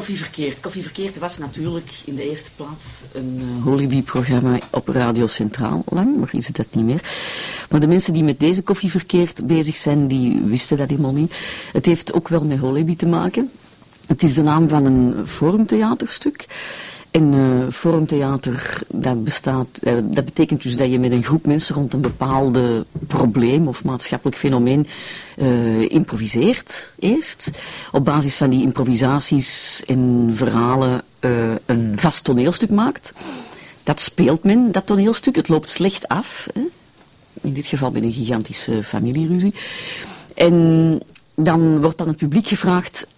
Koffie Verkeerd. Koffie Verkeerd was natuurlijk in de eerste plaats een Holibi-programma op Radio Centraal lang, maar is het dat niet meer. Maar de mensen die met deze Koffie Verkeerd bezig zijn, die wisten dat helemaal niet. Het heeft ook wel met Holibi te maken. Het is de naam van een forumtheaterstuk. En forumtheater, dat betekent dus dat je met een groep mensen rond een bepaalde probleem of maatschappelijk fenomeen improviseert eerst. Op basis van die improvisaties en verhalen een vast toneelstuk maakt. Dat speelt men, dat toneelstuk. Het loopt slecht af. Hè? In dit geval met een gigantische familieruzie. En dan wordt aan het publiek gevraagd,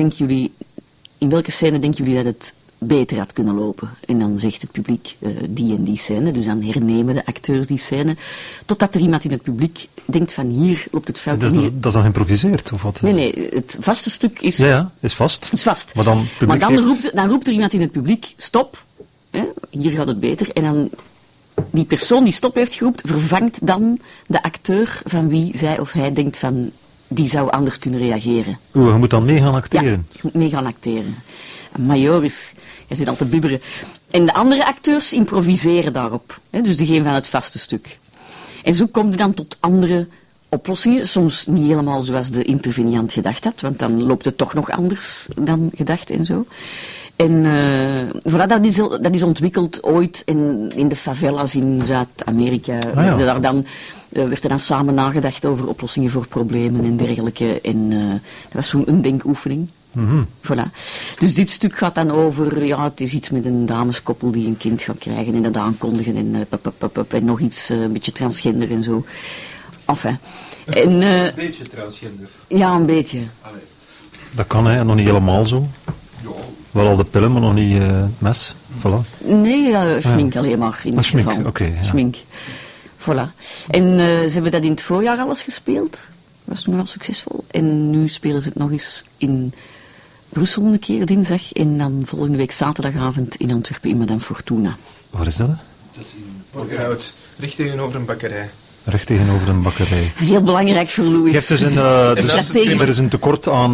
in welke scène denken jullie dat het beter had kunnen lopen? En dan zegt het publiek die en die scène, dus dan hernemen de acteurs die scène, totdat er iemand in het publiek denkt van hier loopt het fout. Dat is dan geïmproviseerd, of wat? Nee, het vaste stuk is... Ja, is vast. Is vast. Maar dan roept er iemand in het publiek, stop, hè, hier gaat het beter. En dan die persoon die stop heeft geroepen, vervangt dan de acteur van wie zij of hij denkt van, die zou anders kunnen reageren. Je moet dan mee gaan acteren? Ja, je moet mee gaan acteren. Majoris, jij zit al te bibberen. En de andere acteurs improviseren daarop. Hè, dus degene van het vaste stuk. En zo komt het dan tot andere oplossingen. Soms niet helemaal zoals de interveniant gedacht had, want dan loopt het toch nog anders dan gedacht en zo. En voilà, dat is ontwikkeld ooit in de favelas in Zuid-Amerika. Werd er dan samen nagedacht over oplossingen voor problemen en dergelijke. En dat was zo'n denkoefening. Mm-hmm. Voilà. Dus dit stuk gaat dan over, het is iets met een dameskoppel die een kind gaat krijgen en dat aankondigen en nog iets, een beetje transgender en zo. Enfin. Een beetje transgender. Ja, een beetje. Allee. Dat kan, hè, nog niet helemaal zo. Ja. Wel al de pillen, maar nog niet het mes. Voilà. Nee, schmink alleen maar in dit schmink, geval. Okay, ja. Schmink. Voilà. En ze hebben dat in het voorjaar alles gespeeld. Dat was toen wel succesvol. En nu spelen ze het nog eens in Brussel een keer dinsdag. En dan volgende week zaterdagavond in Antwerpen in Madame Fortuna. Waar is dat? Hè? Dat is in Borgerhout, recht tegenover een bakkerij. Recht tegenover een bakkerij. Heel belangrijk voor Louis. Je hebt dus er is een tekort aan...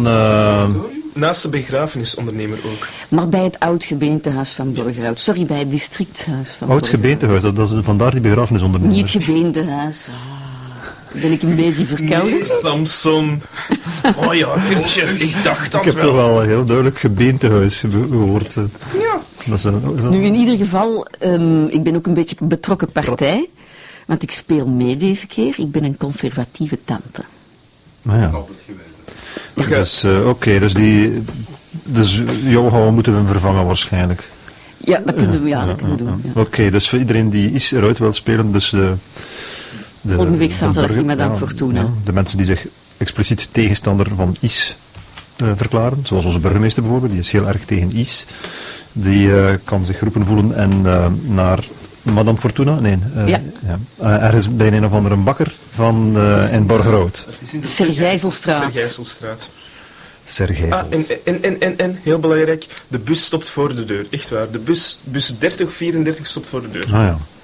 Naast de begrafenisondernemer ook. Maar bij het oud gemeentehuis van Borgerhout. Sorry, bij het districthuis van Oud gemeentehuis, dat is vandaar die begrafenisondernemer. Niet het gemeentehuis. Ben ik een beetje verkouden? Nee, Samson. Oh ja, Gertje, ik dacht dat Ik heb toch wel een heel duidelijk gemeentehuis gehoord. Ja. Dat is Nu, in ieder geval, ik ben ook een beetje betrokken partij. Want ik speel mee deze keer. Ik ben een conservatieve tante. Nou ja. altijd geweten. Ja. Dus jou gaan we moeten vervangen waarschijnlijk. Ja, dat kunnen we, dat kunnen we doen. Ja. Oké, dus voor iedereen die Is eruit wil spelen, dus volgende week zaterdag in Madame Fortuna. Ja, de mensen die zich expliciet tegenstander van Is verklaren, zoals onze burgemeester bijvoorbeeld, die is heel erg tegen Is. Die kan zich geroepen voelen en naar Madame Fortuna? Nee. Ergens bij een of andere bakker van in Borgerhout. Sergijzelstraat. En, heel belangrijk, de bus stopt voor de deur. Echt waar. De bus 30 of 34 stopt voor de deur. Ah ja.